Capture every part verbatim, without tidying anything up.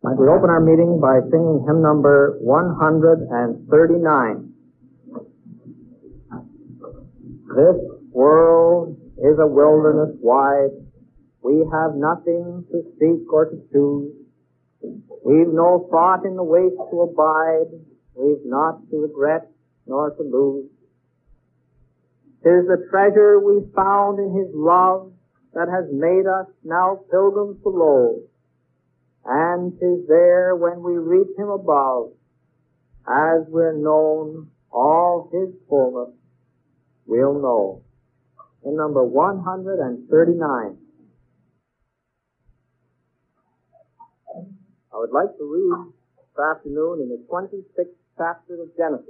And we open our meeting by singing hymn number one thirty-nine. This world is a wilderness wide. We have nothing to seek or to choose. We've no thought in the waste to abide. We've not to regret nor to lose. 'Tis the treasure we found in His love that has made us now pilgrims below. And 'tis there when we reach Him above, as we're known all His fullness, we'll know. In number one thirty-nine. I would like to read this afternoon in the twenty-sixth chapter of Genesis.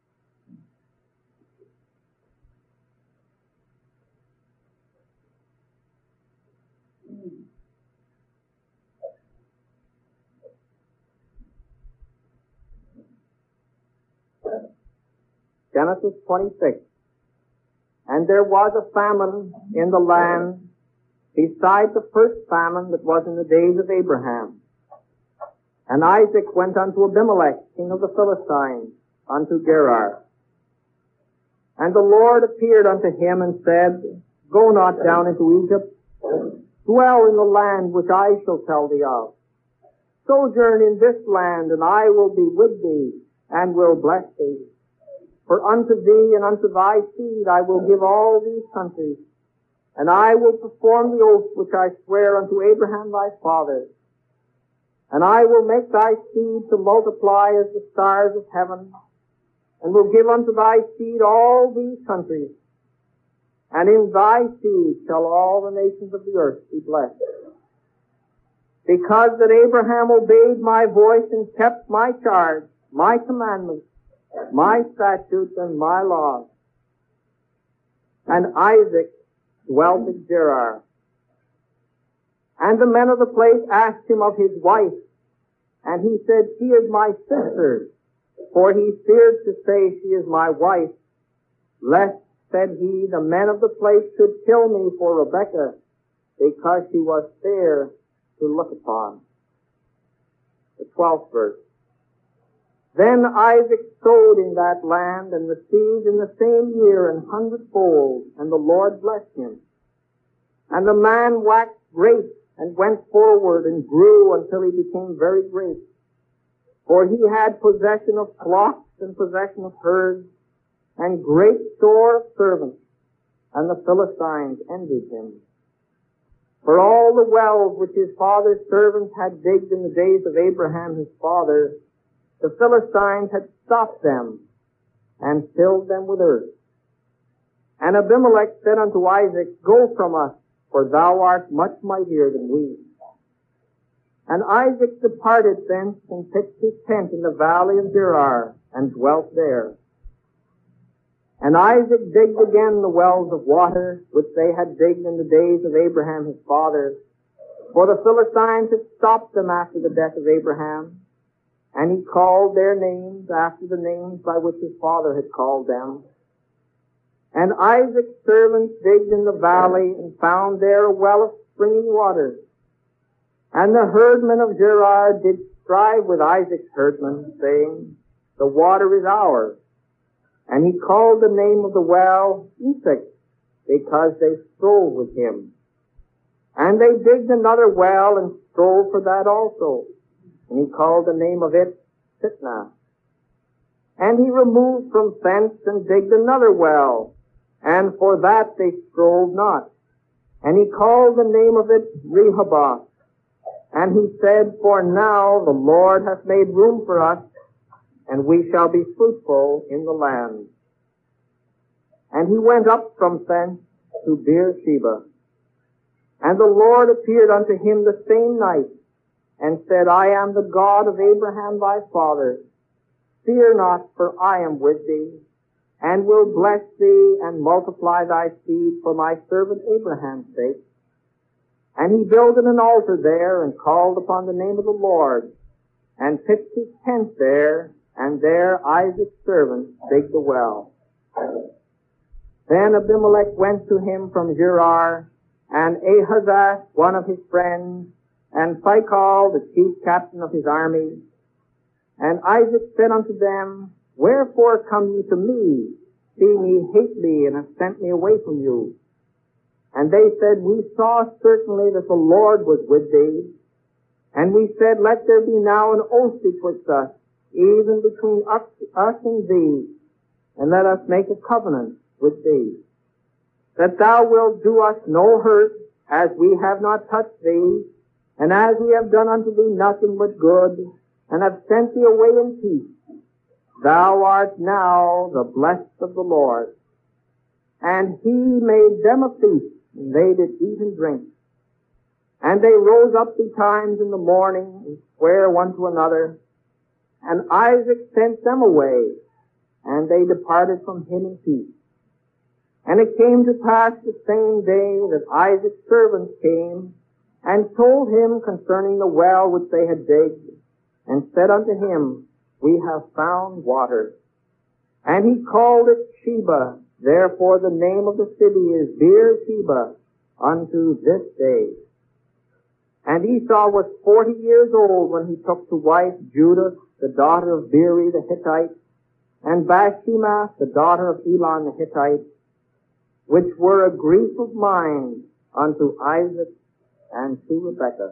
Genesis twenty-six. And there was a famine in the land beside the first famine that was in the days of Abraham. And Isaac went unto Abimelech, king of the Philistines, unto Gerar. And the Lord appeared unto him and said, Go not down into Egypt, dwell in the land which I shall tell thee of. Sojourn in this land, and I will be with thee, and will bless thee. For unto thee and unto thy seed I will give all these countries, and I will perform the oath which I swear unto Abraham thy father. And I will make thy seed to multiply as the stars of heaven, and will give unto thy seed all these countries, and in thy seed shall all the nations of the earth be blessed. Because that Abraham obeyed my voice and kept my charge, my commandments, my statutes, and my laws. And Isaac dwelt at Gerar. And the men of the place asked him of his wife, and he said, She is my sister. For he feared to say, She is my wife, lest, said he, the men of the place should kill me for Rebekah, because she was fair to look upon. The twelfth verse. Then Isaac sowed in that land, and received in the same year an hundredfold, and the Lord blessed him. And the man waxed great, and went forward, and grew until he became very great. For he had possession of flocks, and possession of herds, and great store of servants, and the Philistines envied him. For all the wells which his father's servants had digged in the days of Abraham his father, the Philistines had stopped them, and filled them with earth. And Abimelech said unto Isaac, Go from us, for thou art much mightier than we. And Isaac departed thence, and pitched his tent in the valley of Gerar, and dwelt there. And Isaac digged again the wells of water, which they had digged in the days of Abraham his father, for the Philistines had stopped them after the death of Abraham. And he called their names after the names by which his father had called them. And Isaac's servants digged in the valley, and found there a well of springing water. And the herdmen of Gerar did strive with Isaac's herdmen, saying, The water is ours. And he called the name of the well Esek, because they strove with him. And they digged another well, and strove for that also. And he called the name of it Sitnah. And he removed from thence, and digged another well, and for that they strove not. And he called the name of it Rehoboth. And he said, For now the Lord hath made room for us, and we shall be fruitful in the land. And he went up from thence to Beersheba. And the Lord appeared unto him the same night, and said, I am the God of Abraham thy father. Fear not, for I am with thee, and will bless thee, and multiply thy seed for my servant Abraham's sake. And he builded an altar there, and called upon the name of the Lord, and pitched his tent there, and there Isaac's servant digged the well. Then Abimelech went to him from Gerar, and Ahazah, one of his friends, and Phicol, the chief captain of his army. And Isaac said unto them, Wherefore come ye to me, seeing ye hate me, and have sent me away from you? And they said, We saw certainly that the Lord was with thee. And we said, Let there be now an oath betwixt us, even between us, us and thee, and let us make a covenant with thee, that thou wilt do us no hurt, as we have not touched thee, and as we have done unto thee nothing but good, and have sent thee away in peace. Thou art now the blessed of the Lord. And he made them a feast, and they did eat and drink. And they rose up betimes in the morning, and sware one to another. And Isaac sent them away, and they departed from him in peace. And it came to pass the same day that Isaac's servants came, and told him concerning the well which they had digged, and said unto him, We have found water. And he called it Sheba. Therefore the name of the city is Beersheba unto this day. And Esau was forty years old when he took to wife Judith, the daughter of Beeri the Hittite, and Bashemath, the daughter of Elon the Hittite, which were a grief of mind unto Isaac and to Rebekah.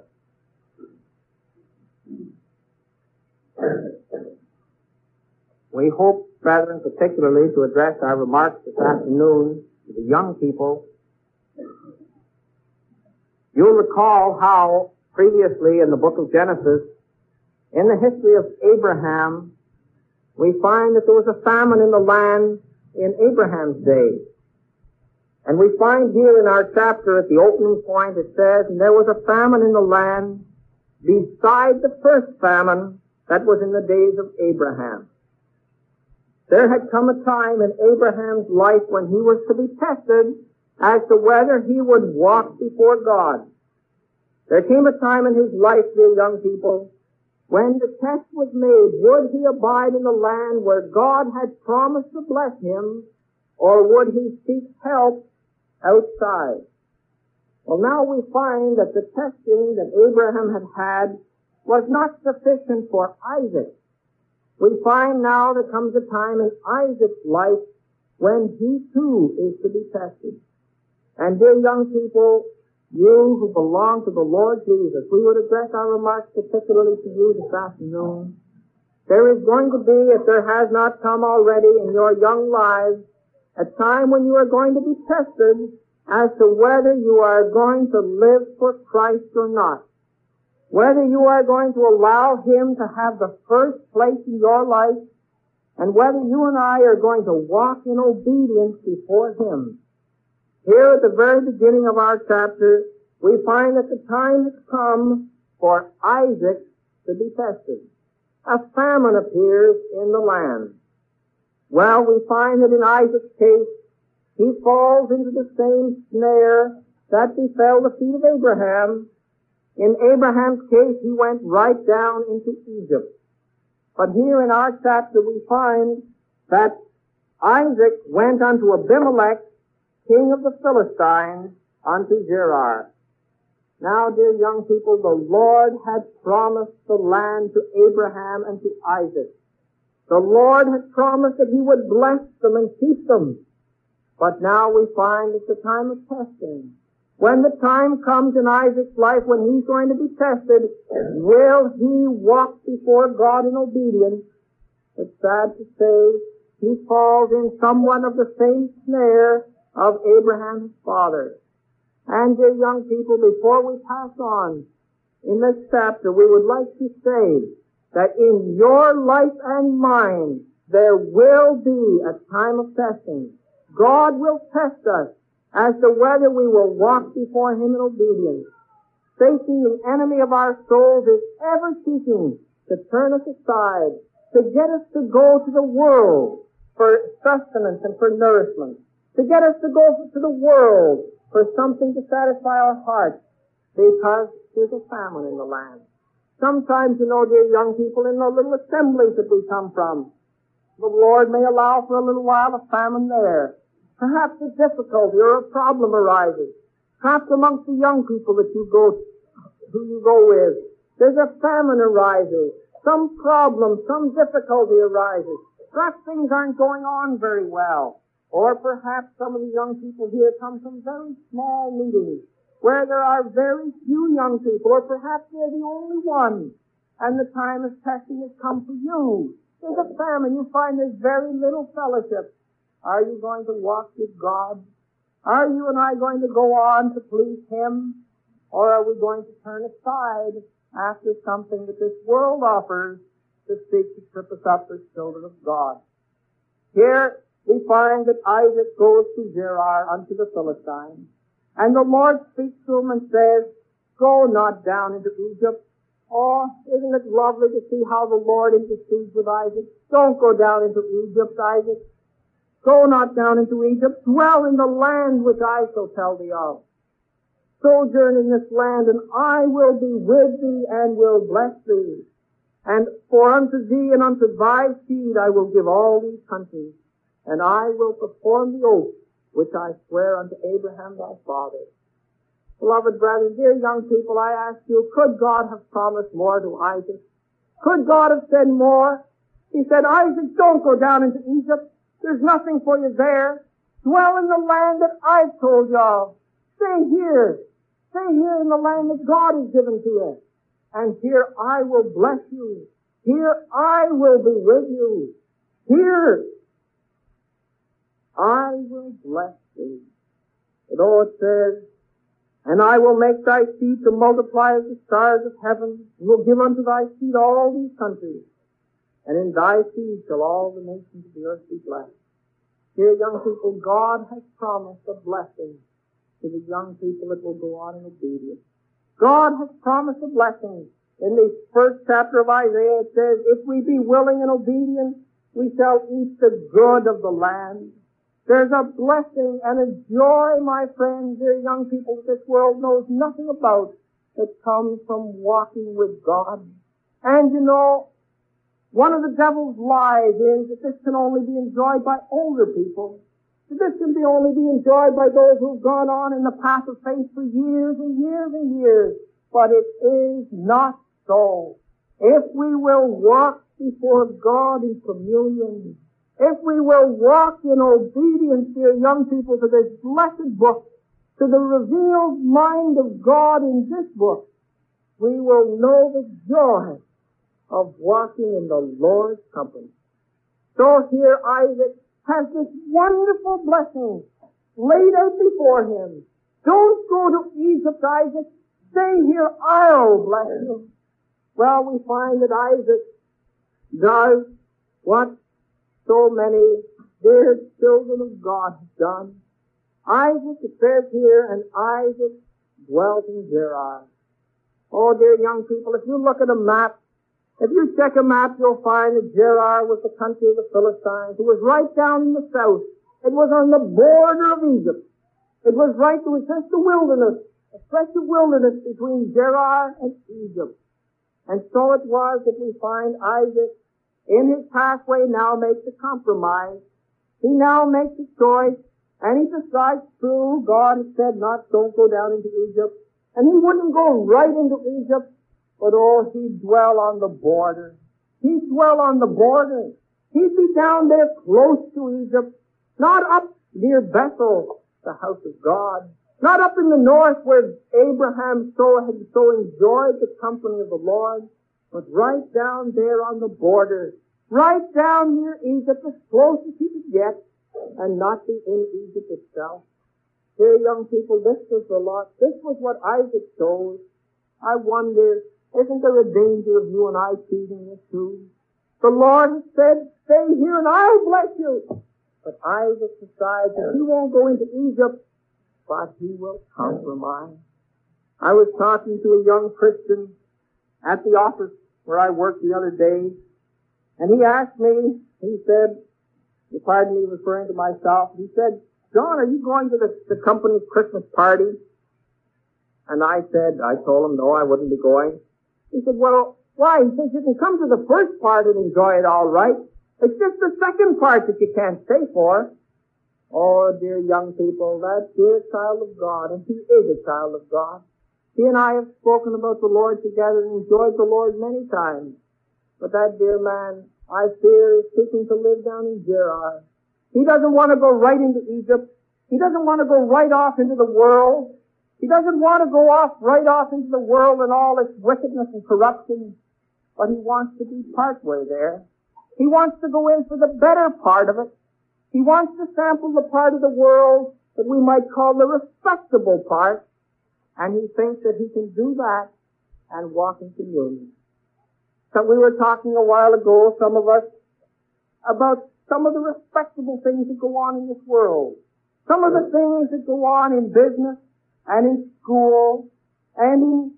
We hope, brethren, particularly to address our remarks this afternoon to the young people. You'll recall how previously in the book of Genesis, in the history of Abraham, we find that there was a famine in the land in Abraham's day. And we find here in our chapter at the opening point it says, And there was a famine in the land beside the first famine that was in the days of Abraham. There had come a time in Abraham's life when he was to be tested as to whether he would walk before God. There came a time in his life, dear young people, when the test was made, would he abide in the land where God had promised to bless him, or would he seek help outside? Well, now we find that the testing that Abraham had had was not sufficient for Isaac. We find now there comes a time in Isaac's life when he too is to be tested. And dear young people, you who belong to the Lord Jesus, we would address our remarks particularly to you this afternoon. There is going to be, if there has not come already in your young lives, a time when you are going to be tested as to whether you are going to live for Christ or not. Whether you are going to allow Him to have the first place in your life, and whether you and I are going to walk in obedience before Him. Here at the very beginning of our chapter, we find that the time has come for Isaac to be tested. A famine appears in the land. Well, we find that in Isaac's case, he falls into the same snare that befell the feet of Abraham. In Abraham's case, he went right down into Egypt. But here in our chapter, we find that Isaac went unto Abimelech, king of the Philistines, unto Gerar. Now, dear young people, the Lord had promised the land to Abraham and to Isaac. The Lord had promised that He would bless them and keep them. But now we find it's the time of testing. When the time comes in Isaac's life when he's going to be tested, will he walk before God in obedience? It's sad to say he falls in somewhat of the same snare of Abraham's father. And dear young people, before we pass on in this chapter, we would like to say that in your life and mine, there will be a time of testing. God will test us as to whether we will walk before Him in obedience. Satan, the enemy of our souls, is ever seeking to turn us aside, to get us to go to the world for sustenance and for nourishment, to get us to go to the world for something to satisfy our hearts, because there's a famine in the land. Sometimes, you know, dear young people, in the little assemblies that we come from, the Lord may allow for a little while a famine there. Perhaps a difficulty or a problem arises. Perhaps amongst the young people that you go who you go with. There's a famine arises. Some problem, some difficulty arises. Perhaps things aren't going on very well. Or perhaps some of the young people here come from very small meetings where there are very few young people, or perhaps they're the only one, and the time of testing has come for you. There's a famine. You find there's very little fellowship. Are you going to walk with God? Are you and I going to go on to please Him? Or are we going to turn aside after something that this world offers to seek to trip us up as children of God? Here we find that Isaac goes to Gerar unto the Philistines, and the Lord speaks to him and says, go not down into Egypt. Oh, isn't it lovely to see how the Lord intercedes with Isaac? Don't go down into Egypt, Isaac. Go not down into Egypt. Dwell in the land which I shall tell thee of. Sojourn in this land, and I will be with thee and will bless thee. And for unto thee and unto thy seed I will give all these countries, and I will perform the oath which I swear unto Abraham thy father. Beloved brethren, dear young people, I ask you, could God have promised more to Isaac? Could God have said more? He said, Isaac, don't go down into Egypt. There's nothing for you there. Dwell in the land that I've told you of. Stay here. Stay here in the land that God has given to you. And here I will bless you. Here I will be with you. Here I will bless thee. The Lord says, and I will make thy seed to multiply as the stars of heaven, and will give unto thy seed all these countries, and in thy seed shall all the nations of the earth be blessed. Dear young people, God has promised a blessing to the young people that will go on in obedience. God has promised a blessing. In the first chapter of Isaiah it says, if we be willing and obedient, we shall eat the good of the land. There's a blessing and a joy, my friends, dear young people, that this world knows nothing about, that comes from walking with God. And you know, one of the devil's lies is that this can only be enjoyed by older people. That this can be only be enjoyed by those who've gone on in the path of faith for years and years and years. But it is not so. If we will walk before God in communion, if we will walk in obedience, dear young people, to this blessed book, to the revealed mind of God in this book, we will know the joy of walking in the Lord's company. So here Isaac has this wonderful blessing laid out before him. Don't go to Egypt, Isaac. Stay here, I'll bless you. Well, we find that Isaac does what so many dear children of God have done. Isaac, it says here, and Isaac dwelt in Gerar. Oh, dear young people, if you look at a map, if you check a map, you'll find that Gerar was the country of the Philistines. It was right down in the south. It was on the border of Egypt. It was right, it was just the wilderness, a stretch of wilderness between Gerar and Egypt. And so it was that we find Isaac in his pathway now makes a compromise. He now makes a choice, and he decides, true, God has said not, don't go down into Egypt. And he wouldn't go right into Egypt, but oh, he'd dwell on the border. He'd dwell on the border. He'd be down there close to Egypt, not up near Bethel, the house of God, not up in the north where Abraham so had so enjoyed the company of the Lord, but right down there on the border, right down near Egypt, as close as he could get, and not be in Egypt itself. Dear young people, this was the lot. This was what Isaac chose. I wonder, isn't there a danger of you and I choosing this too? The Lord has said, stay here and I'll bless you. But Isaac decides that he won't go into Egypt, but he will compromise. I was talking to a young Christian at the office where I worked the other day, and he asked me, he said, pardon me referring to myself, he said, John, are you going to the, the company's Christmas party? And I said, I told him, no, I wouldn't be going. He said, well, why? He says, you can come to the first part and enjoy it all right. It's just the second part that you can't stay for. Oh, dear young people, that dear child of God, and he is a child of God. He and I have spoken about the Lord together and enjoyed the Lord many times. But that dear man, I fear, is seeking to live down in Gerar. He doesn't want to go right into Egypt. He doesn't want to go right off into the world. He doesn't want to go off right off into the world and all its wickedness and corruption. But he wants to be partway there. He wants to go in for the better part of it. He wants to sample the part of the world that we might call the respectable part. And he thinks that he can do that and walk in communion. So we were talking a while ago, some of us, about some of the respectable things that go on in this world. Some of the things that go on in business and in school and in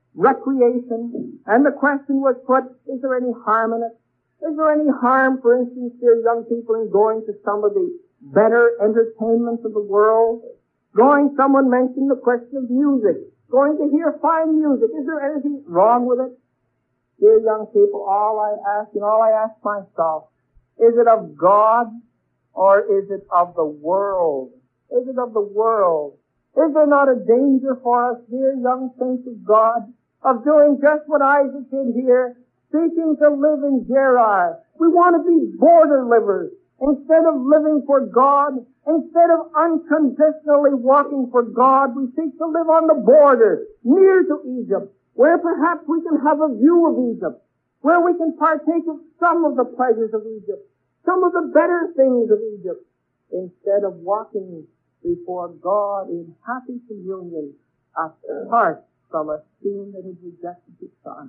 recreation. And the question was put, is there any harm in it? Is there any harm, for instance, dear young people, in going to some of the better entertainments of the world? Going, someone mentioned the question of music. Going to hear fine music. Is there anything wrong with it? Dear young people, all I ask, and all I ask myself, is it of God or is it of the world? Is it of the world? Is there not a danger for us, dear young saints of God, of doing just what Isaac did here, seeking to live in Gerar? We want to be border livers. Instead of living for God, instead of unconditionally walking for God, we seek to live on the border, near to Egypt, where perhaps we can have a view of Egypt, where we can partake of some of the pleasures of Egypt, some of the better things of Egypt, instead of walking before God in happy communion, apart from a sin that has rejected his Son.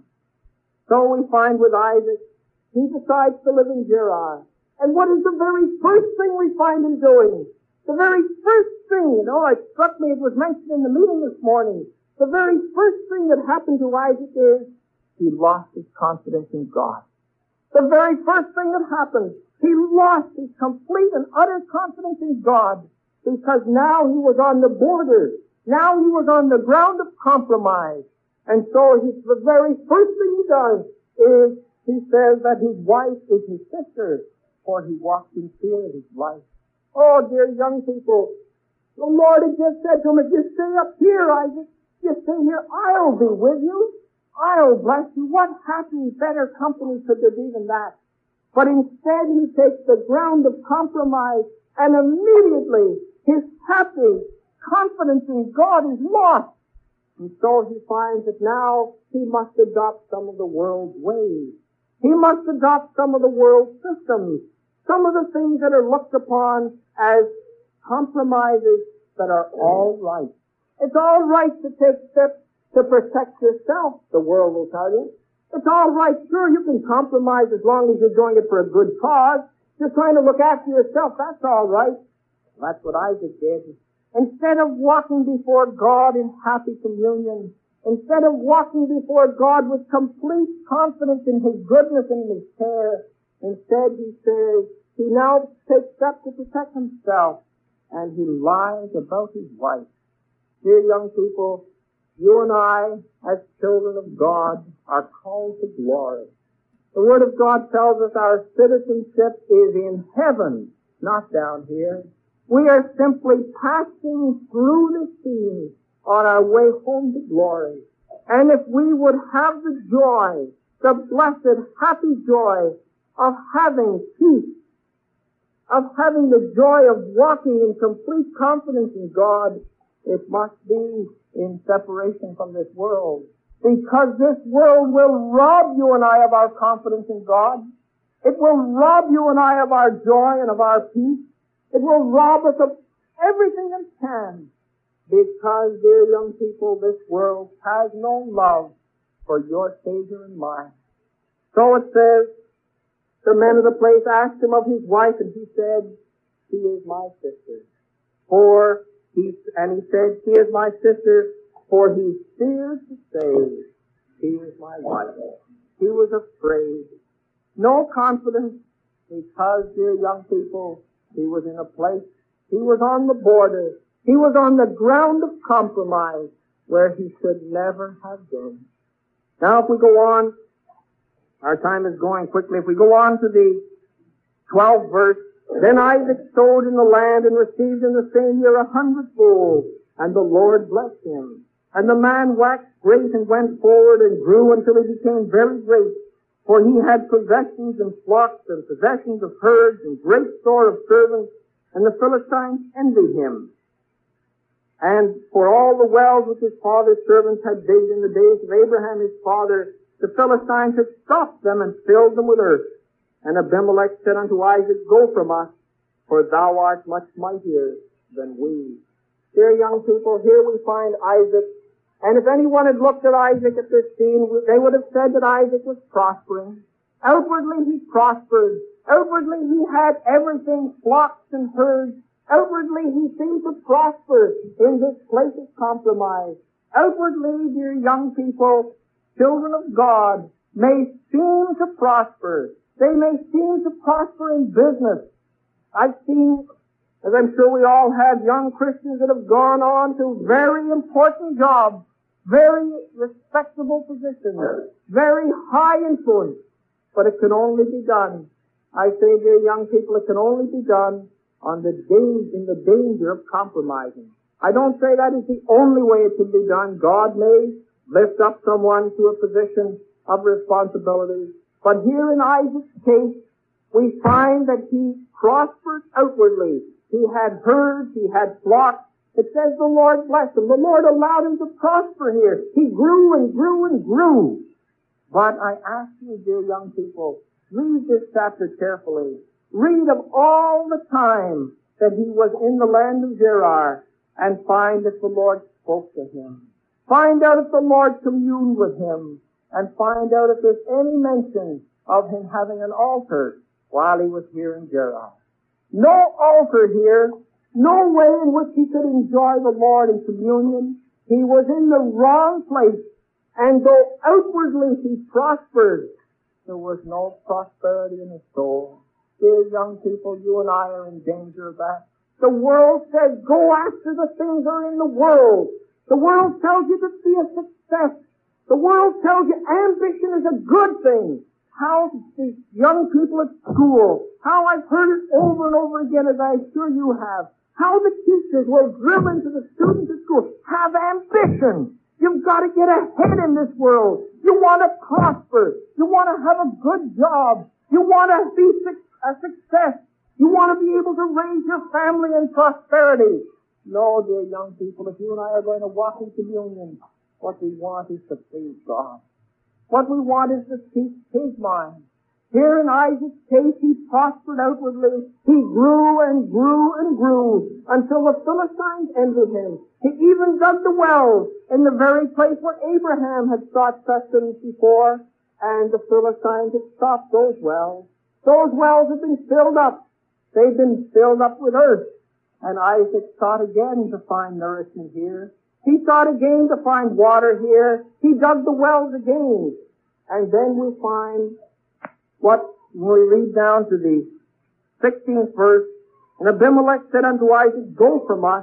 So we find with Isaac, he decides to live in Gerar. And what is the very first thing we find him doing? The very first thing, you know, it struck me, it was mentioned in the meeting this morning. The very first thing that happened to Isaac is he lost his confidence in God. The very first thing that happened, he lost his complete and utter confidence in God, because now he was on the border. Now he was on the ground of compromise. And so he, the very first thing he does is he says that his wife is his sister, for he walked in fear of his life. Oh, dear young people, the Lord had just said to him, if you stay up here, Isaac, if you stay here, I'll be with you. I'll bless you. What happy, better company could there be than that? But instead he takes the ground of compromise, and immediately his happy confidence in God is lost. And so he finds that now he must adopt some of the world's ways. He must adopt some of the world's systems, some of the things that are looked upon as compromises that are all right. It's all right to take steps to protect yourself, the world will tell you. It's all right, sure, you can compromise as long as you're doing it for a good cause. You're trying to look after yourself, that's all right. That's what Isaac did. Instead of walking before God in happy communion, instead of walking before God with complete confidence in his goodness and his care, instead he says, he now takes steps to protect himself, and he lies about his wife. Dear young people, you and I, as children of God, are called to glory. The Word of God tells us our citizenship is in heaven, not down here. We are simply passing through the scene on our way home to glory. And if we would have the joy, the blessed, happy joy of having peace, of having the joy of walking in complete confidence in God, it must be in separation from this world. Because this world will rob you and I of our confidence in God. It will rob you and I of our joy and of our peace. It will rob us of everything it can. Because, dear young people, this world has no love for your Savior and mine. So it says, the men of the place asked him of his wife, and he said, she is my sister. For he, and he said, she is my sister, for he feared to say, she is my wife. He was afraid. No confidence, because, dear young people, he was in a place, he was on the border, he was on the ground of compromise where he should never have been. Now if we go on, our time is going quickly, if we go on to the twelfth verse, then Isaac sowed in the land and received in the same year a hundredfold, and the Lord blessed him. And the man waxed great and went forward and grew until he became very great. For he had possessions and flocks and possessions of herds and great store of servants, and the Philistines envied him. And for all the wells which his father's servants had digged in the days of Abraham his father, the Philistines had stopped them and filled them with earth. And Abimelech said unto Isaac, Go from us, for thou art much mightier than we. Dear young people, here we find Isaac. And if anyone had looked at Isaac at this scene, they would have said that Isaac was prospering. Outwardly he prospered. Outwardly he had everything, flocks and herds. Outwardly he seemed to prosper in this place of compromise. Outwardly, dear young people, children of God, may seem to prosper. They may seem to prosper in business. I've seen, as I'm sure we all have, young Christians that have gone on to very important jobs, very respectable positions, very high influence. But it can only be done. I say, dear young people, it can only be done on the danger, in the danger of compromising. I don't say that is the only way it can be done. God may lift up someone to a position of responsibility. But here in Isaac's case, we find that he prospered outwardly. He had herds, he had flocks. It says the Lord blessed him. The Lord allowed him to prosper here. He grew and grew and grew. But I ask you, dear young people, read this chapter carefully. Read of all the time that he was in the land of Gerar and find that the Lord spoke to him. Find out if the Lord communed with him and find out if there's any mention of him having an altar while he was here in Gerar. No altar here, no way in which he could enjoy the Lord in communion. He was in the wrong place, and though outwardly he prospered, there was no prosperity in his soul. Dear young people, you and I are in danger of that. The world says, go after the things that are in the world. The world tells you to be a success. The world tells you ambition is a good thing. How the young people at school, how I've heard it over and over again, as I'm sure you have, how the teachers will drill into the students at school, have ambition. You've got to get ahead in this world. You want to prosper. You want to have a good job. You want to be a success. You want to be able to raise your family in prosperity. No, dear young people, if you and I are going to walk in communion, what we want is to please God. What we want is to seek His mind. Here in Isaac's case, he prospered outwardly. He grew and grew and grew until the Philistines envied him. He even dug the wells in the very place where Abraham had sought sustenance before, and the Philistines had stopped those wells. Those wells had been filled up. They'd been filled up with earth. And Isaac sought again to find nourishment here. He sought again to find water here. He dug the wells again. And then we find what, when we read down to the sixteenth verse, and Abimelech said unto Isaac, Go from us,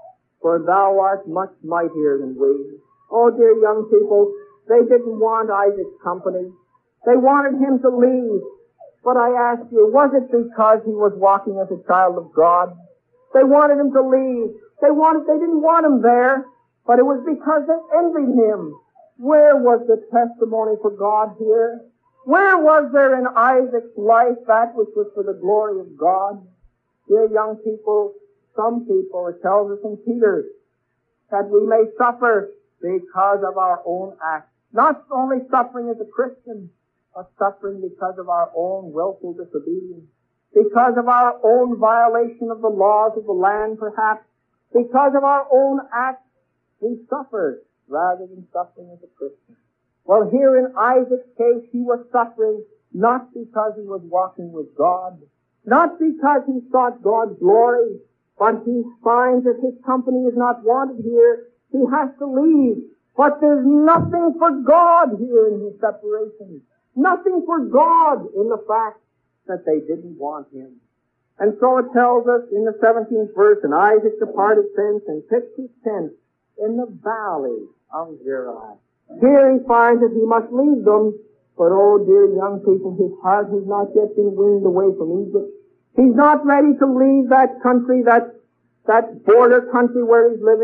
for thou art much mightier than we. Oh, dear young people, they didn't want Isaac's company. They wanted him to leave. But I ask you, was it because he was walking as a child of God? They wanted him to leave. They wanted, they didn't want him there, but it was because they envied him. Where was the testimony for God here? Where was there in Isaac's life that which was for the glory of God? Dear young people, some people, it tells us in Peter, that we may suffer because of our own acts. Not only suffering as a Christian, but suffering because of our own willful disobedience. Because of our own violation of the laws of the land, perhaps. Because of our own acts, we suffer rather than suffering as a Christian. Well, here in Isaac's case, he was suffering not because he was walking with God, not because he sought God's glory, but he finds that his company is not wanted here. He has to leave. But there's nothing for God here in his separation. Nothing for God in the fact that they didn't want him. And so it tells us in the seventeenth verse, and Isaac departed thence and pitched his tent in the valley of Gerar. Here he finds that he must leave them, but oh dear young people, his heart has not yet been weaned away from Egypt. He's not ready to leave that country, that, that border country where he's living.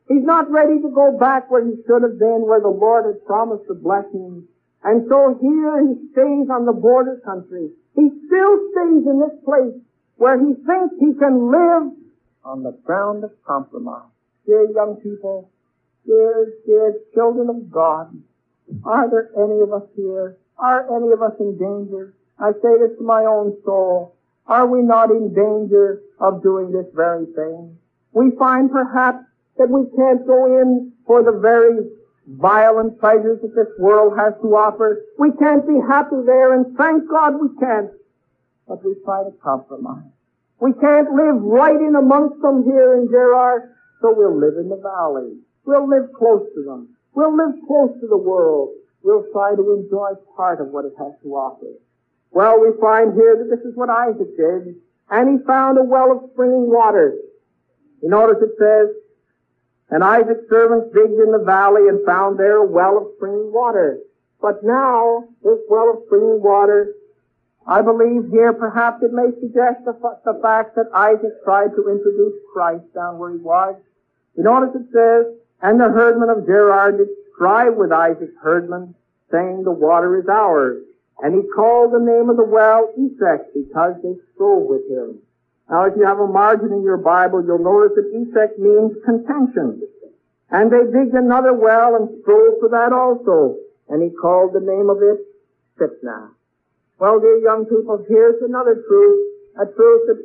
He's not ready to go back where he should have been, where the Lord had promised the blessings. And so here he stays on the border country. He still stays in this place where he thinks he can live on the ground of compromise. Dear young people, dear, dear children of God, are there any of us here? Are any of us in danger? I say this to my own soul. Are we not in danger of doing this very thing? We find perhaps that we can't go in for the very violent pleasures that this world has to offer. We can't be happy there, and thank God we can't. But we try to compromise. We can't live right in amongst them here in Gerard, so we'll live in the valley. We'll live close to them. We'll live close to the world. We'll try to enjoy part of what it has to offer. Well, we find here that this is what Isaac did, and he found a well of springing water. You notice it says, and Isaac's servants digged in the valley and found there a well of springing water. But now, this well of springing water, I believe here perhaps it may suggest the, the fact that Isaac tried to introduce Christ down where he was. You notice it says, and the herdmen of Gerar did strive with Isaac's herdmen, saying, the water is ours. And he called the name of the well Esek, because they strove with him. Now, if you have a margin in your Bible, you'll notice that Esek means contention. And they digged another well and strove for that also. And he called the name of it Sitnah. Well, dear young people, here's another truth, a truth that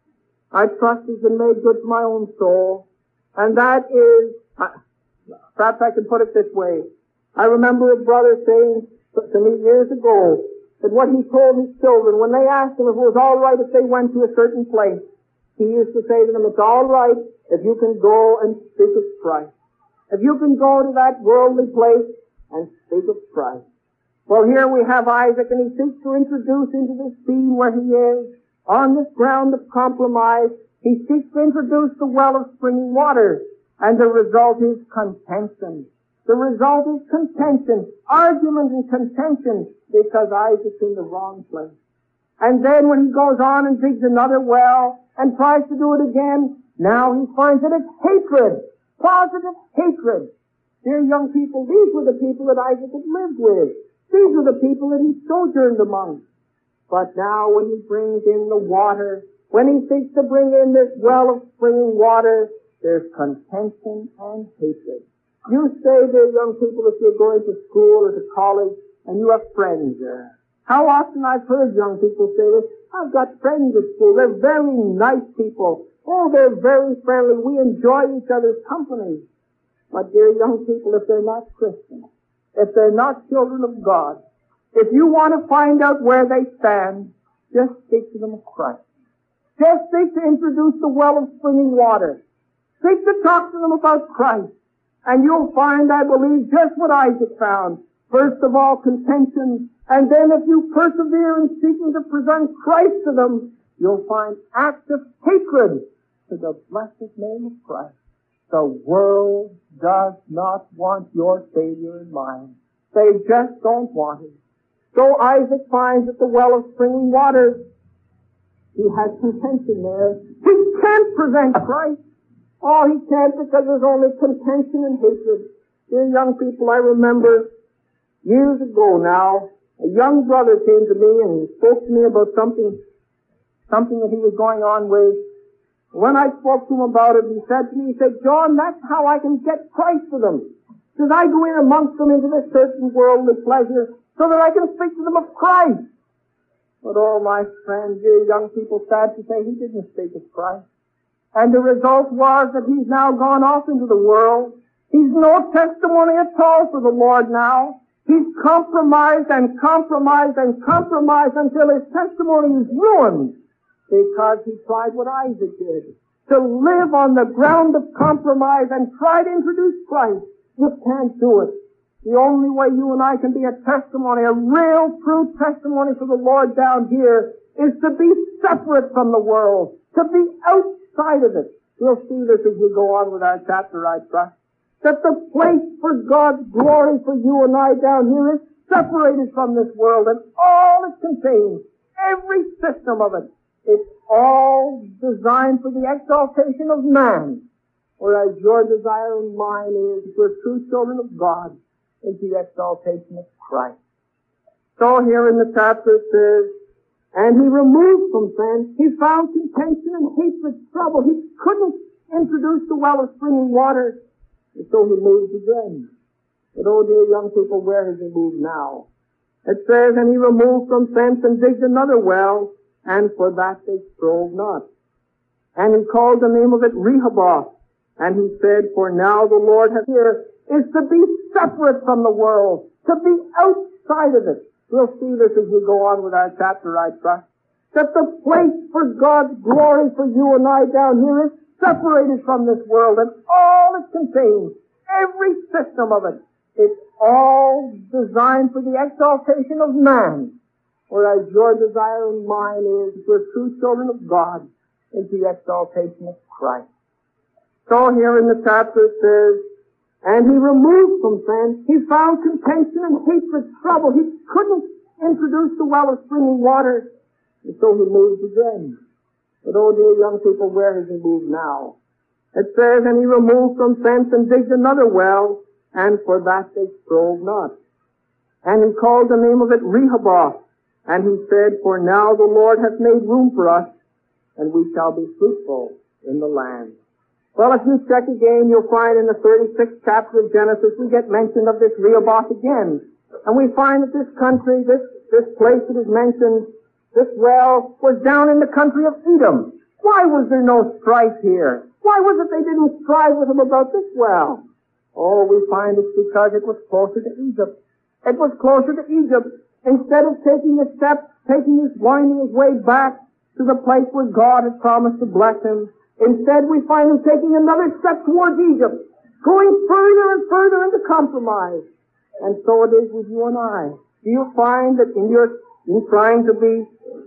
I trust has been made good to my own soul. And that is, uh, perhaps I can put it this way. I remember a brother saying to me years ago that what he told his children, when they asked him if it was all right if they went to a certain place, he used to say to them, it's all right if you can go and speak of Christ. If you can go to that worldly place and speak of Christ. Well, here we have Isaac, and he seeks to introduce into this scene where he is, on this ground of compromise, he seeks to introduce the well of springing water, and the result is contention. The result is contention, argument and contention, because Isaac's in the wrong place. And then when he goes on and digs another well and tries to do it again, now he finds that it's hatred, positive hatred. Dear young people, these were the people that Isaac had lived with. These were the people that he sojourned among. But now when he brings in the water, when he seeks to bring in this well of springing water, there's contention and hatred. You say, dear young people, if you're going to school or to college and you have friends there. How often I've heard young people say this, I've got friends at school, they're very nice people. Oh, they're very friendly, we enjoy each other's company. But dear young people, if they're not Christians, if they're not children of God, if you want to find out where they stand, just speak to them of Christ. Just seek to introduce the well of springing water. Seek to talk to them about Christ. And you'll find, I believe, just what Isaac found. First of all, contention. And then if you persevere in seeking to present Christ to them, you'll find acts of hatred to the blessed name of Christ. The world does not want your Savior in mind. They just don't want him. So Isaac finds at the well of springing water, he has contention there. He can't present Christ. Oh, he can't, because there's only contention and hatred. Dear young people, I remember years ago now, a young brother came to me and spoke to me about something, something that he was going on with. When I spoke to him about it, he said to me, he said, John, that's how I can get Christ to them. He says, I go in amongst them into this certain worldly pleasure so that I can speak to them of Christ. But oh, my friend, dear young people, sad to say, he didn't speak of Christ. And the result was that he's now gone off into the world. He's no testimony at all for the Lord now. He's compromised and compromised and compromised until his testimony is ruined, because he tried what Isaac did, to live on the ground of compromise and try to introduce Christ. You can't do it. The only way you and I can be a testimony, a real true testimony for the Lord down here, is to be separate from the world, to be outside of it. We'll see this as we go on with our chapter, I trust. That the place for God's glory for you and I down here is separated from this world, and all it contains, every system of it, it's all designed for the exaltation of man. Whereas your desire and mine is, if we're true children of God, is the exaltation of Christ. So here in the chapter it says, and he removed from thence, he found contention and hatred, trouble. He couldn't introduce the well of springing water, and so he moved again. But oh dear young people, where has he moved now? It says, and he removed from thence and digged another well, and for that they strove not. And he called the name of it Rehoboth. And he said, for now the Lord hath here is to be separate from the world, to be outside of it. We'll see this as we go on with our chapter, I trust. That the place for God's glory for you and I down here is separated from this world, and all it contains, every system of it, it's all designed for the exaltation of man. Whereas your desire and mine is, if we're true children of God, is the exaltation of Christ. So here in the chapter it says, and he removed from thence, he found contention and hatred, trouble. He couldn't introduce the well of springing water, and so he moved again. But oh dear young people, where has he moved now? It says, and he removed from thence and digged another well, and for that they strove not. And he called the name of it Rehoboth. And he said, for now the Lord hath made room for us, and we shall be fruitful in the land. Well, if you check again, you'll find in the thirty-sixth chapter of Genesis, we get mention of this Rehoboth again. And we find that this country, this, this place that is mentioned, this well, was down in the country of Edom. Why was there no strife here? Why was it they didn't strive with him about this well? Oh, we find it's because it was closer to Egypt. It was closer to Egypt. Instead of taking a step, taking his, winding his way back to the place where God had promised to bless him, instead we find him taking another step towards Egypt, going further and further into compromise. And so it is with you and I. Do you find that in your, in trying to be,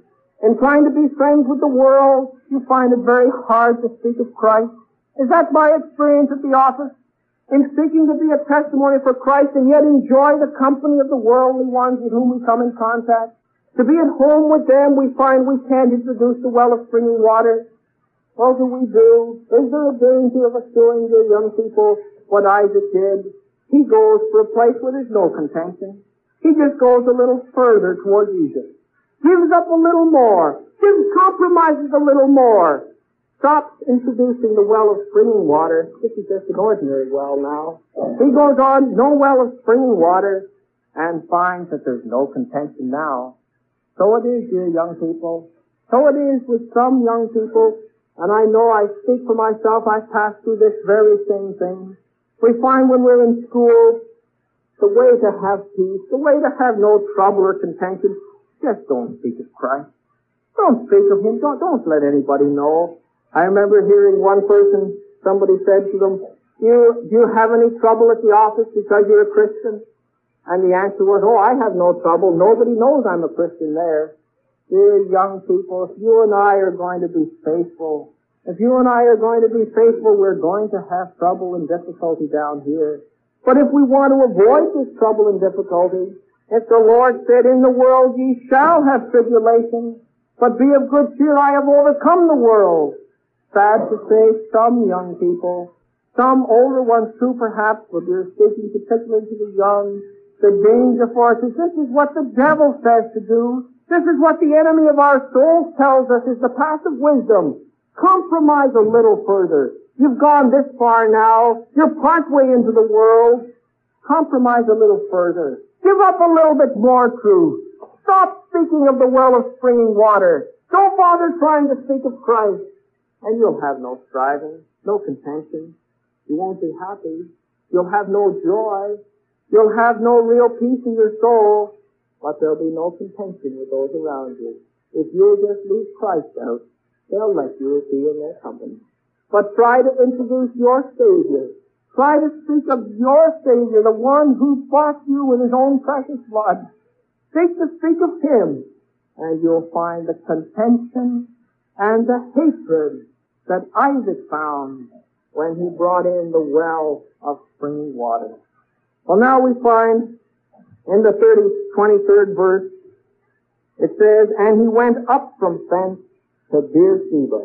in trying to be friends with the world, you find it very hard to speak of Christ? Is that my experience at the office? In seeking to be a testimony for Christ and yet enjoy the company of the worldly ones with whom we come in contact? To be at home with them, we find we can't introduce the well of springing water. What do we do? Is there a danger of us doing, dear young people, what Isaac did? He goes for a place where there's no contention. He just goes a little further towards Egypt. Gives up a little more. Gives compromises a little more. Stops introducing the well of springing water. This is just an ordinary well now. He goes on, no well of springing water, and finds that there's no contention now. So it is, dear young people. So it is with some young people, and I know I speak for myself, I've passed through this very same thing. We find when we're in school, the way to have peace, the way to have no trouble or contention, just don't speak of Christ. Don't speak of him. Don't, don't let anybody know. I remember hearing one person, somebody said to them, do you, do you have any trouble at the office because you're a Christian? And the answer was, oh, I have no trouble. Nobody knows I'm a Christian there. Dear young people, if you and I are going to be faithful, if you and I are going to be faithful, we're going to have trouble and difficulty down here. But if we want to avoid this trouble and difficulty, if the Lord said, in the world ye shall have tribulation, but be of good cheer, I have overcome the world. Sad to say, some young people, some older ones too perhaps, but we're speaking particularly to the young, the danger for us is this is what the devil says to do. This is what the enemy of our souls tells us is the path of wisdom. Compromise a little further. You've gone this far now. You're partway into the world. Compromise a little further. Give up a little bit more truth. Stop speaking of the well of springing water. Don't bother trying to speak of Christ. And you'll have no striving, no contention. You won't be happy. You'll have no joy. You'll have no real peace in your soul. But there'll be no contention with those around you. If you'll just leave Christ out, they'll let you be in their company. But try to introduce your Savior. Try to speak of your Savior, the one who bought you with his own precious blood. Seek to speak of him, and you'll find the contention and the hatred that Isaac found when he brought in the well of springing water. Well, now we find in the thirty, twenty-third verse, it says, and he went up from thence to Beersheba.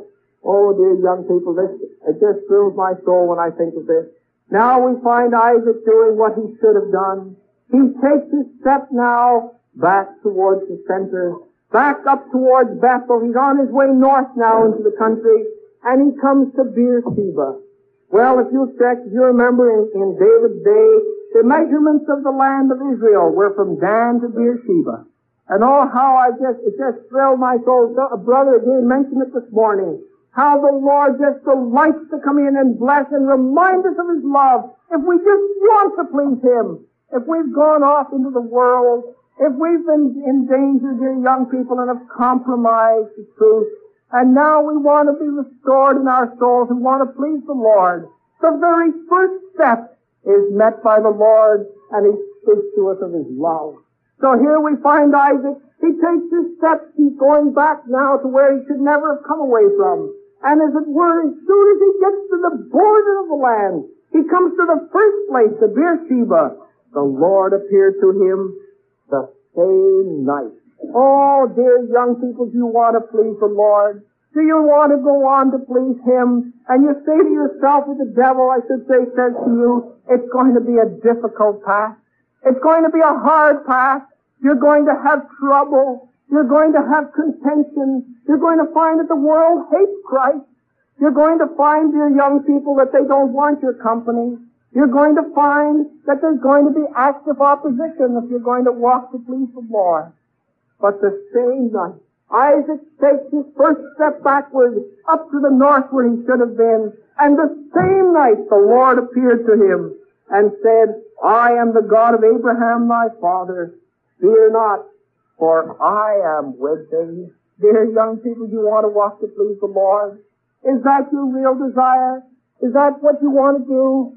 Oh, dear young people, this, it just thrills my soul when I think of this. Now we find Isaac doing what he should have done. He takes his step now back towards the center, back up towards Bethel. He's on his way north now into the country, and he comes to Beersheba. Well, if you check, you remember in, in David's day, the measurements of the land of Israel were from Dan to Beersheba. And oh, how I just, it just thrilled my soul. A brother again mentioned it this morning. How the Lord just delights to come in and bless and remind us of His love. If we just want to please Him, if we've gone off into the world, if we've been in danger, dear young people, and have compromised the truth, and now we want to be restored in our souls and want to please the Lord, the very first step is met by the Lord, and He speaks to us of His love. So here we find Isaac. He takes his steps. He's going back now to where he should never have come away from. And as it were, as soon as he gets to the border of the land, he comes to the first place, the Beersheba. The Lord appeared to him the same night. Oh, dear young people, do you want to please the Lord? Do you want to go on to please Him? And you say to yourself, with the devil, I should say, says to you, it's going to be a difficult path. It's going to be a hard path. You're going to have trouble. You're going to have contention. You're going to find that the world hates Christ. You're going to find, dear young people, that they don't want your company. You're going to find that there's going to be active opposition if you're going to walk to please the Lord. But the same night, Isaac takes his first step backwards up to the north where he should have been. And the same night the Lord appeared to him and said, I am the God of Abraham thy father. Fear not, for I am with thee. Dear young people, do you want to walk to please the Lord? Is that your real desire? Is that what you want to do?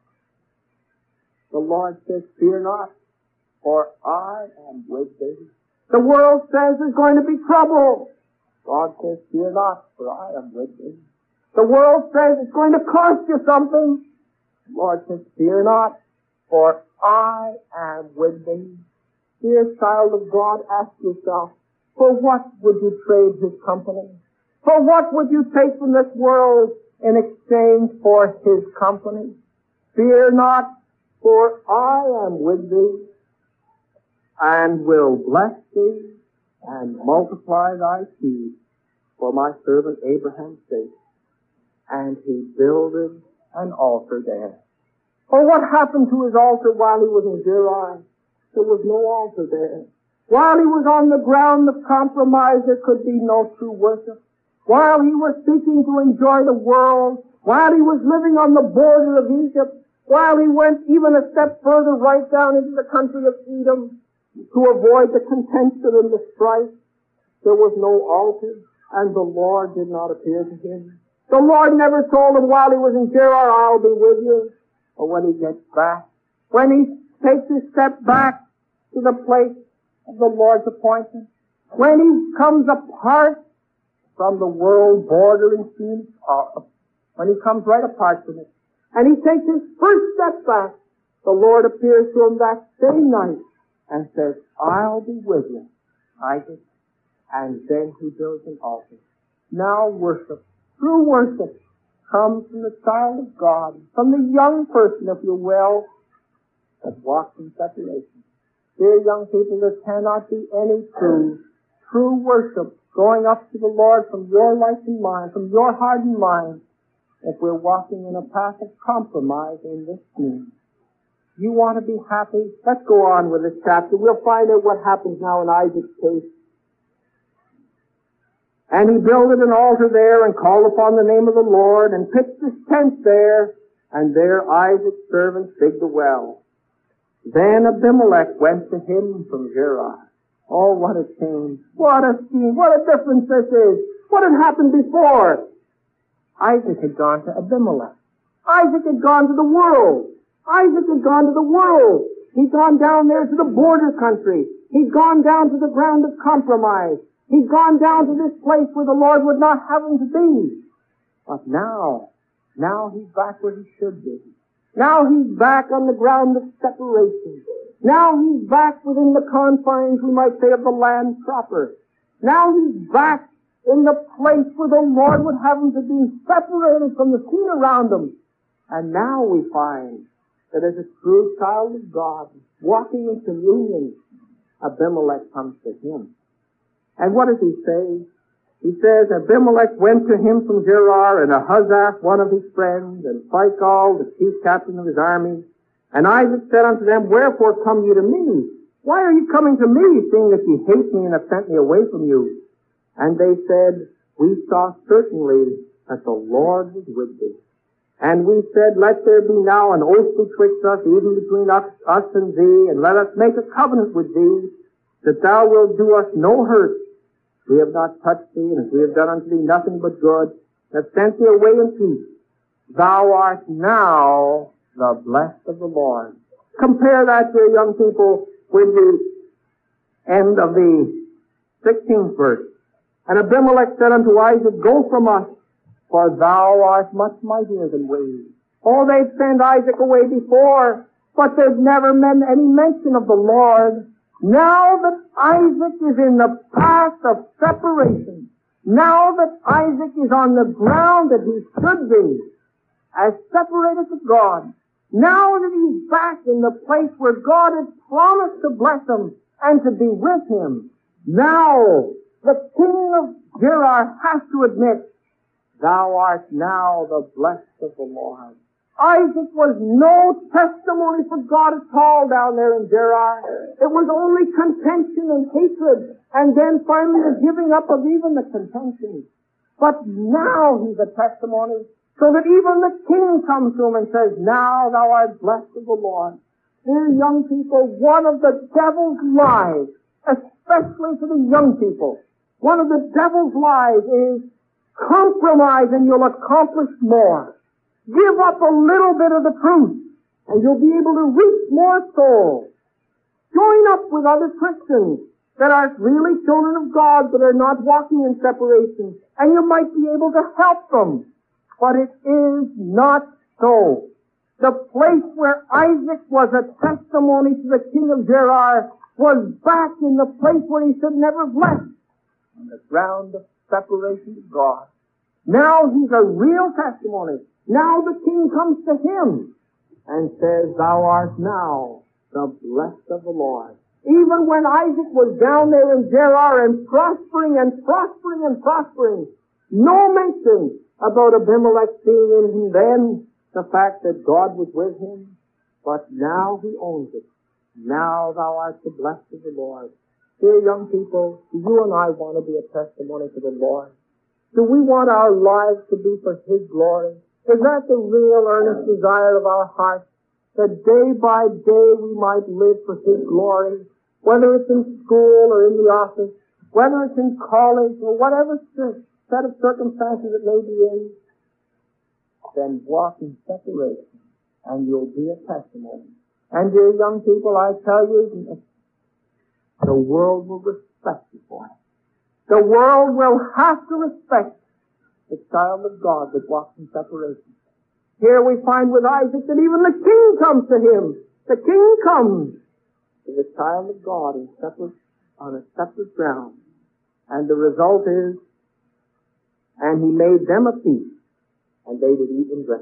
The Lord says, fear not, for I am with thee. The world says there's going to be trouble. God says, fear not, for I am with thee. The world says it's going to cost you something. The Lord says, fear not, for I am with thee. Dear child of God, ask yourself, for what would you trade His company? For what would you take from this world in exchange for His company? Fear not, for I am with thee, and will bless thee, and multiply thy seed for my servant Abraham's sake. And he builded an altar there. Oh, what happened to his altar while he was in Gerar? There was no altar there. While he was on the ground of compromise, there could be no true worship. While he was seeking to enjoy the world, while he was living on the border of Egypt, while he went even a step further right down into the country of Edom to avoid the contention and the strife, there was no altar, and the Lord did not appear to him. The Lord never told him while he was in Gerar, I'll be with you. Or when he gets back, when he takes his step back to the place of the Lord's appointment, when he comes apart from the world bordering scene, uh, when he comes right apart from it, and he takes his first step back, the Lord appears to him that same night and says, I'll be with you, Isaac. And then he builds an altar. Now worship, true worship, comes from the child of God, from the young person, if you will, that walks in separation. Dear young people, there cannot be any true, true worship going up to the Lord from your life and mine, from your heart and mind, if we're walking in a path of compromise in this scheme. You want to be happy? Let's go on with this chapter. We'll find out what happens now in Isaac's case. And he builded an altar there and called upon the name of the Lord and pitched his tent there, and there Isaac's servant digged a well. Then Abimelech went to him from Gerar. Oh, what a change. What a scheme. What a difference this is. What had happened before? Isaac had gone to Abimelech. Isaac had gone to the world. Isaac had gone to the world. He'd gone down there to the border country. He'd gone down to the ground of compromise. He'd gone down to this place where the Lord would not have him to be. But now, now he's back where he should be. Now he's back on the ground of separation. Now he's back within the confines, we might say, of the land proper. Now he's back in the place where the Lord would have them to be separated from the scene around them. And now we find that as a true child of God, walking in communion, Abimelech comes to him. And what does he say? He says, Abimelech went to him from Gerar, and Ahuzzath, one of his friends, and Phicol, the chief captain of his army. And Isaac said unto them, Wherefore come you to me? Why are you coming to me, seeing that ye hate me and have sent me away from you? And they said, We saw certainly that the Lord was with thee. And we said, Let there be now an oath betwixt us, even between us, us and thee, and let us make a covenant with thee, that thou wilt do us no hurt. We have not touched thee, and we have done unto thee nothing but good, have sent thee away in peace. Thou art now the blessed of the Lord. Compare that, dear young people, with the end of the sixteenth verse. And Abimelech said unto Isaac, Go from us, for thou art much mightier than we. Oh, they'd sent Isaac away before, but they've never made any mention of the Lord. Now that Isaac is in the path of separation, now that Isaac is on the ground that he should be, as separated to God, now that he's back in the place where God had promised to bless him and to be with him, now the king of Gerar has to admit, Thou art now the blessed of the Lord. Isaac was no testimony for God at all down there in Gerar. It was only contention and hatred, and then finally the giving up of even the contention. But now he's a testimony, so that even the king comes to him and says, Now thou art blessed of the Lord. Dear young people, one of the devil's lies, especially to the young people, one of the devil's lies is compromise and you'll accomplish more. Give up a little bit of the truth and you'll be able to reach more souls. Join up with other Christians that are really children of God but are not walking in separation, and you might be able to help them. But it is not so. The place where Isaac was a testimony to the king of Gerar was back in the place where he should never have left, on the ground of separation to God. Now he's a real testimony. Now the king comes to him and says, Thou art now the blessed of the Lord. Even when Isaac was down there in Gerar and prospering and prospering and prospering, no mention about Abimelech seeing in him then the fact that God was with him. But now he owns it. Now thou art the blessed of the Lord. Dear young people, do you and I want to be a testimony to the Lord? Do we want our lives to be for His glory? Is that the real earnest desire of our hearts? That day by day we might live for His glory, whether it's in school or in the office, whether it's in college or whatever set of circumstances it may be in, then walk in separation and you'll be a testimony. And dear young people, I tell you, the world will respect you for it. The world will have to respect the child of God that walks in separation. Here we find with Isaac that even the king comes to him. The king comes to the child of God in separate, on a separate ground. And the result is, and he made them a feast, and they did eat and drink.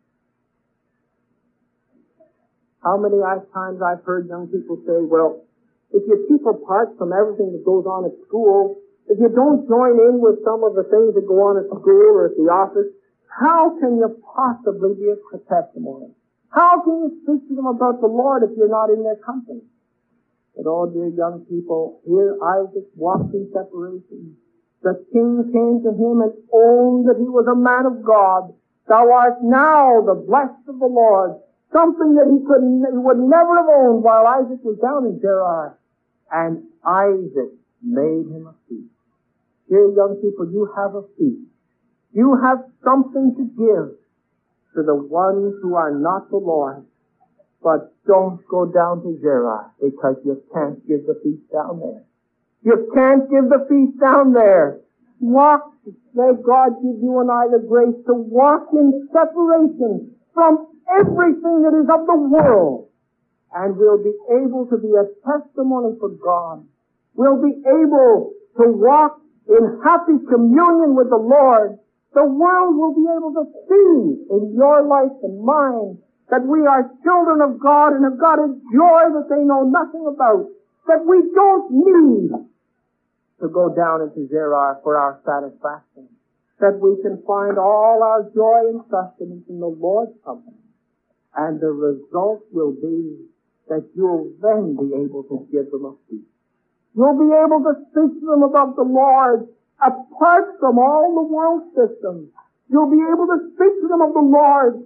How many times I've heard young people say, well, if you keep apart from everything that goes on at school, if you don't join in with some of the things that go on at school or at the office, how can you possibly be a testimony? How can you speak to them about the Lord if you're not in their company? But oh, dear young people, here Isaac walked in separation. The king came to him and owned that he was a man of God. Thou art now the blessed of the Lord. Something that he could, he would never have owned while Isaac was down in Gerar. And Isaac made him a feast. Dear young people, you have a feast. You have something to give to the ones who are not the Lord. But don't go down to Gerar, because you can't give the feast down there. You can't give the feast down there. Walk, may God give you and I the grace to walk in separation from everything that is of the world. And we'll be able to be a testimony for God. We'll be able to walk in happy communion with the Lord, the world will be able to see in your life and mine that we are children of God and have got a joy that they know nothing about, that we don't need to go down into Gerar for our satisfaction, that we can find all our joy and sustenance in the Lord's company. And the result will be that you'll then be able to give them a feast. You'll be able to speak to them about the Lord apart from all the world systems. You'll be able to speak to them of the Lord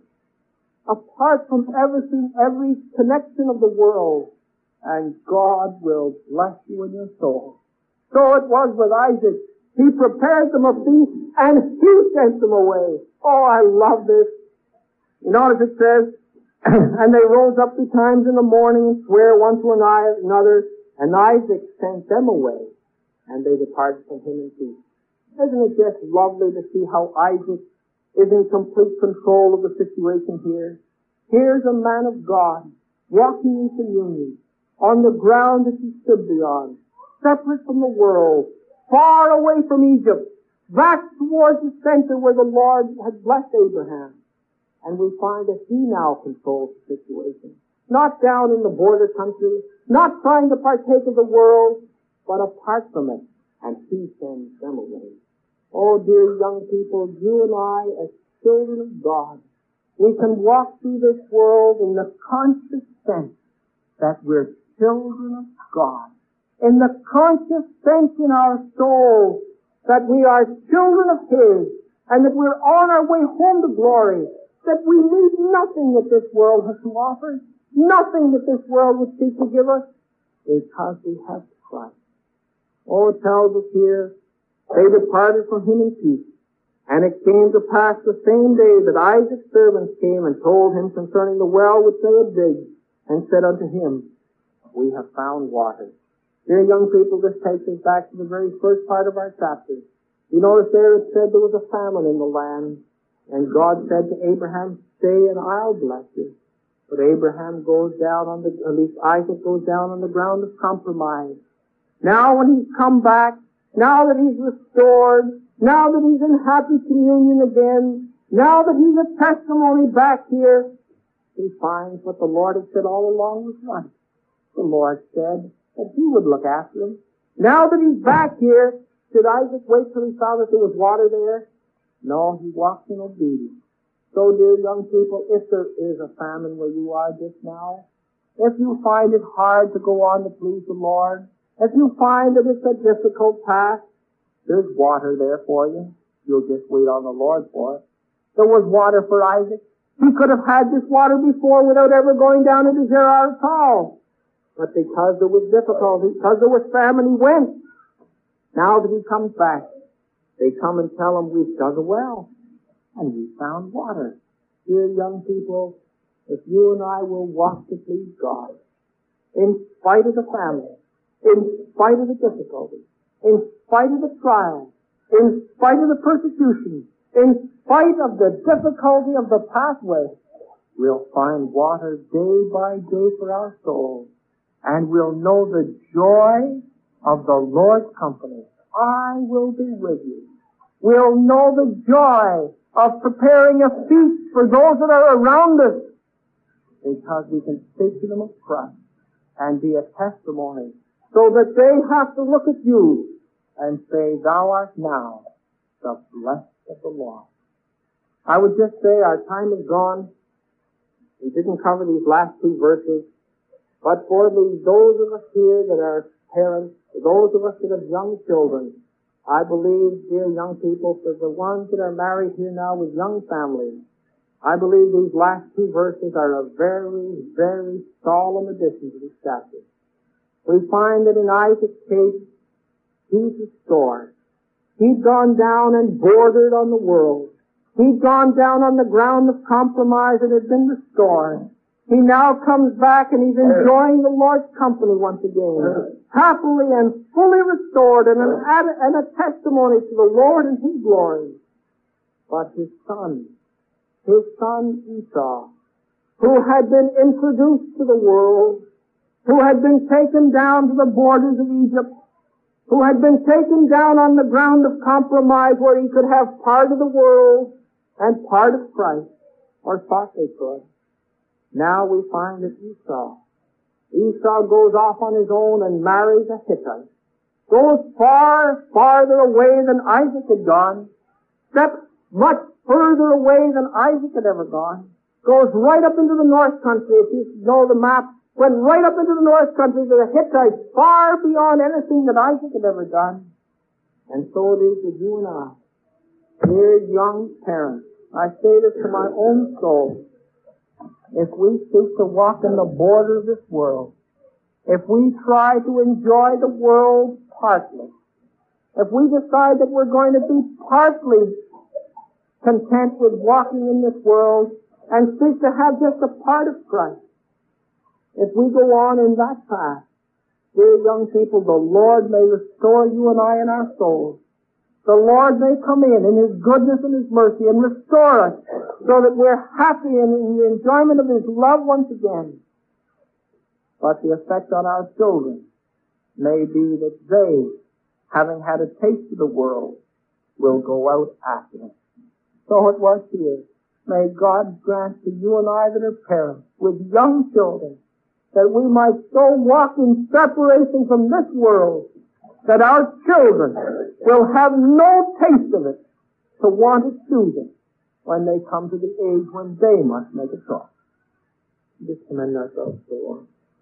apart from everything, every connection of the world. And God will bless you in your soul. So it was with Isaac. He prepared them a feast and he sent them away. Oh, I love this. You notice it says, and they rose up betimes in the morning and sware one to another, and Isaac sent them away, and they departed from him in peace. Isn't it just lovely to see how Isaac is in complete control of the situation here? Here's a man of God, walking in communion, on the ground that he should be on, separate from the world, far away from Egypt, back towards the center where the Lord had blessed Abraham. And we find that he now controls the situation. Not down in the border country, not trying to partake of the world, but apart from it. And he sends them away. Oh, dear young people, you and I, as children of God, we can walk through this world in the conscious sense that we're children of God. In the conscious sense in our souls that we are children of His, and that we're on our way home to glory, that we need nothing that this world has to offer, nothing that this world would seek to give us, because we have Christ. Oh, it tells us here, they departed from him in peace. And it came to pass the same day that Isaac's servants came and told him concerning the well which they had digged, and said unto him, we have found water. Dear young people, this takes us back to the very first part of our chapter. You notice there it said there was a famine in the land. And God said to Abraham, stay and I'll bless you. But Abraham goes down on the, at least Isaac goes down on the ground of compromise. Now when he's come back, now that he's restored, now that he's in happy communion again, now that he's a testimony back here, he finds what the Lord had said all along was right. The Lord said that he would look after him. Now that he's back here, should Isaac wait till he saw that there was water there? No, he walks in obedience. So, dear young people, if there is a famine where you are just now, if you find it hard to go on to please the Lord, if you find that it's a difficult task, there's water there for you. You'll just wait on the Lord for it. There was water for Isaac. He could have had this water before without ever going down into Gerar at all. But because there was difficulty, because there was famine, he went. Now that he comes back, they come and tell him, we've dug a well, and we found water. Dear young people, if you and I will walk to please God, in spite of the famine, in spite of the difficulty, in spite of the trial, in spite of the persecution, in spite of the difficulty of the pathway, we'll find water day by day for our souls, and we'll know the joy of the Lord's company. I will be with you. We'll know the joy of preparing a feast for those that are around us, because we can speak to them of Christ and be a testimony, so that they have to look at you and say, thou art now the blessed of the Lord. I would just say our time is gone. We didn't cover these last two verses, but for the, those of us here that are parents, those of us that have young children, I believe, dear young people, for the ones that are married here now with young families, I believe these last two verses are a very, very solemn addition to this chapter. We find that in Isaac's case, he's restored. He'd gone down and bordered on the world. He'd gone down on the ground of compromise and had been restored. He now comes back and he's enjoying the Lord's company once again, happily and fully restored, and an, and a testimony to the Lord and His glory. But his son, his son Esau, who had been introduced to the world, who had been taken down to the borders of Egypt, who had been taken down on the ground of compromise where he could have part of the world and part of Christ, or thought they could. Now we find that Esau, Esau goes off on his own and marries a Hittite, goes far, farther away than Isaac had gone, steps much further away than Isaac had ever gone, goes right up into the North Country. If you know the map, went right up into the North Country to the Hittites, far beyond anything that Isaac had ever done. And so it is with you and I. Dear young parents, I say this to my own soul. If we seek to walk in the border of this world, if we try to enjoy the world partly, if we decide that we're going to be partly content with walking in this world and seek to have just a part of Christ, if we go on in that path, dear young people, the Lord may restore you and I in our souls. The Lord may come in in His goodness and His mercy and restore us so that we're happy and in the enjoyment of His love once again. But the effect on our children may be that they, having had a taste of the world, will go out after it. So it was here. May God grant to you and I that are parents with young children that we might so walk in separation from this world that our children will have no taste of it to want to choose it when they come to the age when they must make a choice. Just commend ourselves to the Lord.